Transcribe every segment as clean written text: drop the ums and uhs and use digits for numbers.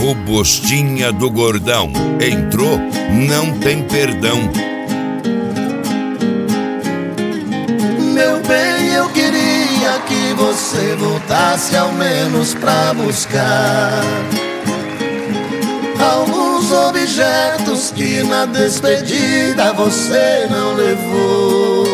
Robostinha do Gordão. Entrou, não tem perdão. Meu bem, eu queria que você voltasse ao menos pra buscar alguns objetos que na despedida você não levou.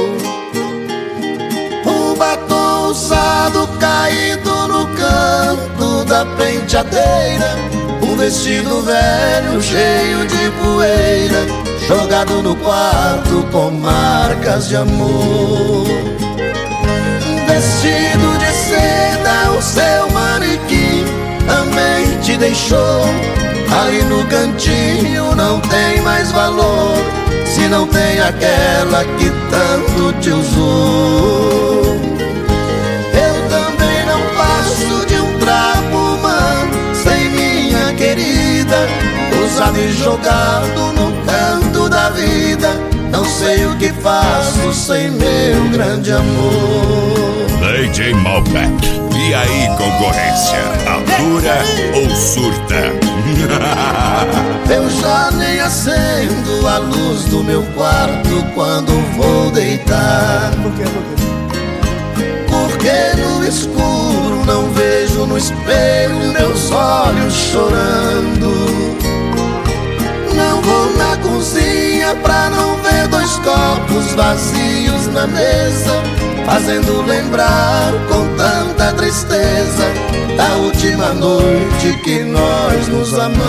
Um batom usado caído no canto da penteadeira, um vestido velho cheio de poeira, jogado no quarto com marcas de amor. Um vestido de seda, o seu manequim também te deixou. Ali no cantinho não tem mais valor, se não tem aquela que tanto te usou. Eu também não passo de um trapo humano sem minha querida, usado e jogado no canto da vida. Não sei o que faço sem meu grande amor. DJ Malbec. E aí, concorrência? Atura ou surta? Eu já nem acendo a luz do meu quarto quando vou deitar. Porque no escuro não vejo no espelho meus olhos chorando. Não vou na cozinha pra não ver dois copos vazios na mesa, fazendo lembrar com tanta tristeza da última noite que nós nos amamos.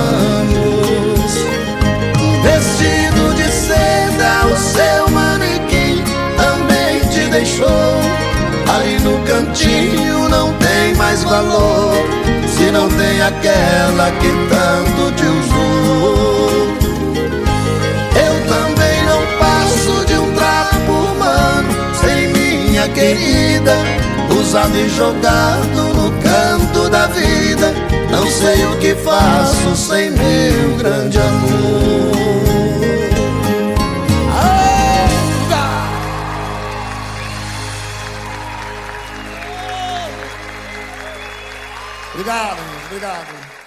Vestido de seda, o seu manequim também te deixou. Ali no cantinho não tem mais valor, se não tem aquela que tanto te usou. Eu também não passo de um trapo humano sem minha querida, usado e jogado no canto da vida. Não sei o que faço sem meu grande amor. Obrigado, obrigado.